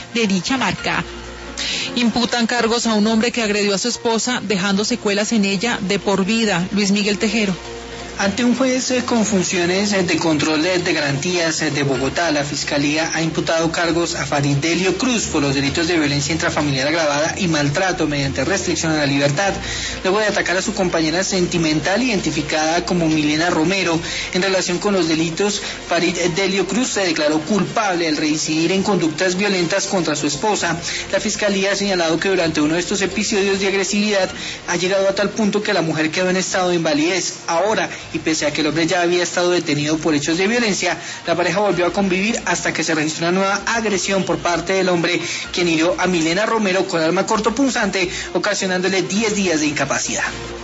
de dicha marca. Imputan cargos a un hombre que agredió a su esposa, dejando secuelas en ella de por vida. Luis Miguel Tejero. Ante un juez con funciones de control de garantías de Bogotá, la Fiscalía ha imputado cargos a Farid Delio Cruz por los delitos de violencia intrafamiliar agravada y maltrato mediante restricción a la libertad, luego de atacar a su compañera sentimental identificada como Milena Romero. En relación con los delitos, Farid Delio Cruz se declaró culpable al reincidir en conductas violentas contra su esposa. La Fiscalía ha señalado que durante uno de estos episodios de agresividad ha llegado a tal punto que la mujer quedó en estado de invalidez. Ahora, y pese a que el hombre ya había estado detenido por hechos de violencia, la pareja volvió a convivir hasta que se registró una nueva agresión por parte del hombre, quien hirió a Milena Romero con arma cortopunzante, ocasionándole 10 días de incapacidad.